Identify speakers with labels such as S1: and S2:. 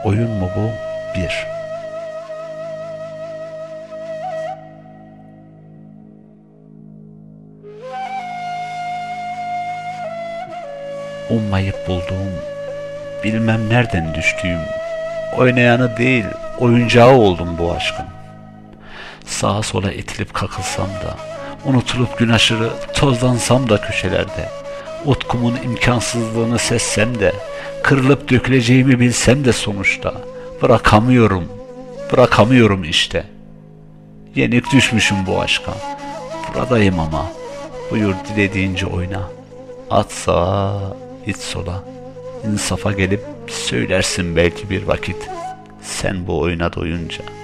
S1: oyun mu bu? Bir. Ummayıp bulduğum, bilmem nereden düştüğüm, oynayanı değil, oyuncağı oldum bu aşkın. Sağa sola itilip kakılsam da, unutulup gün aşırı tozlansam da köşelerde, utkumun imkansızlığını sezsem de, kırılıp döküleceğimi bilsem de sonuçta, bırakamıyorum işte. Yenik düşmüşüm bu aşka, buradayım ama, buyur dilediğince oyna. At sağa, it sola, insafa gelip söylersin belki bir vakit, sen bu oyuna doyunca.